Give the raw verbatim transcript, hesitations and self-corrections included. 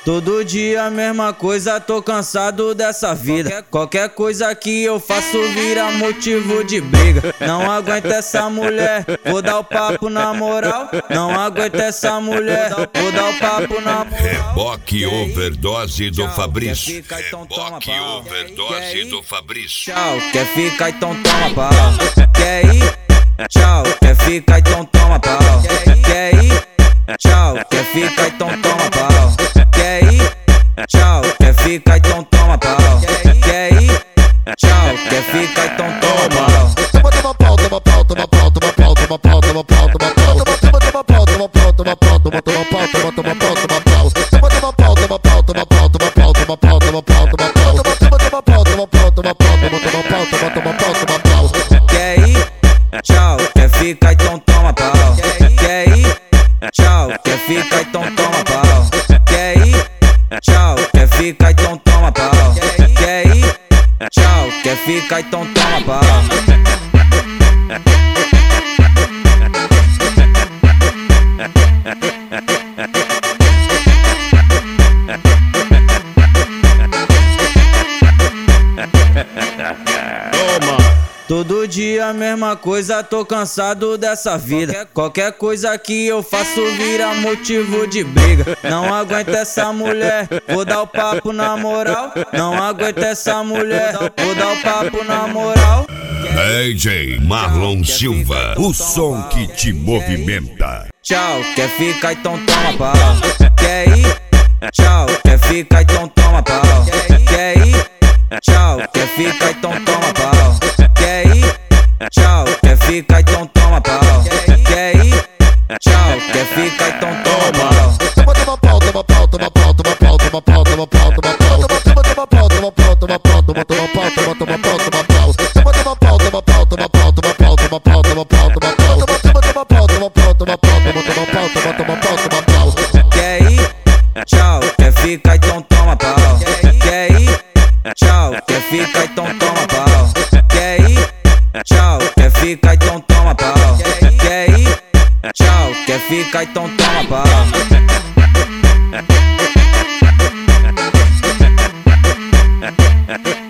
Todo dia a mesma coisa, tô cansado dessa vida. Qualquer coisa que eu faço vira motivo de briga. Não aguento essa mulher, vou dar o papo na moral. Não aguento essa mulher, vou dar o papo na moral. Reboque overdose do Fabrício. Reboque overdose do Fabrício. Tchau, quer ficar então toma pau. Quer ir? Tchau, quer ficar então toma pau. Quer ir? Tchau, quer ficar então toma pau. Quer ir? Tchau, quer ficar então toma pau. Quer ir? Tchau, quer ficar então toma pau. Toma, toma pau, toma pau, toma pau, toma pau, toma pau, toma pau, toma pau, toma, toma, toma pau, toma pau, toma pau, toma, toma pau, toma, toma pau, toma pau, toma, toma pau, toma pau, toma pau, toma pau, toma pau, toma pau, toma pau, toma, toma, toma pau, toma pau, toma pau, toma, toma pau, toma, toma pau, toma pau. Quer ir? Tchau, quer ficar então toma pau. Quer ir? Tchau, quer ficar então toma pau. Quer ir? Tchau, quer ficar então toma pau. Quer ir? Tchau, quer ficar então toma pau. Todo dia a mesma coisa, tô cansado dessa vida. Qualquer coisa que eu faço vira motivo de briga. Não aguento essa mulher, vou dar o papo na moral. Não aguento essa mulher, vou dar o papo na moral. D J Marlon Silva, o som que te movimenta. Tchau, quer ficar então toma pau. Quer ir? Tchau, quer ficar então toma pau. Quer ir? Tchau, quer ficar então toma pau. Quer ir? Tchau, quer ficar então toma pau. Quer ir? Tchau, quer ficar então toma pau. Toma, toma pau, toma pau, toma pau, toma pau, toma pau, toma pau, toma pau, toma, toma, toma pau, toma pau, toma pau, toma, toma pau, toma, toma pau, toma pau, toma, toma pau, toma pau, toma pau, toma pau, toma pau, toma pau, toma pau, toma, toma, toma pau, toma pau, toma pau, toma, toma pau, toma, toma pau, toma pau. Quer ir? Tchau, quer ficar então toma pau. Quer ir? Tchau, quer ficar então toma pau. Quer ir? Tchau, quer ficar então toma pau. Quer ir? Tchau, quer ficar então toma pau.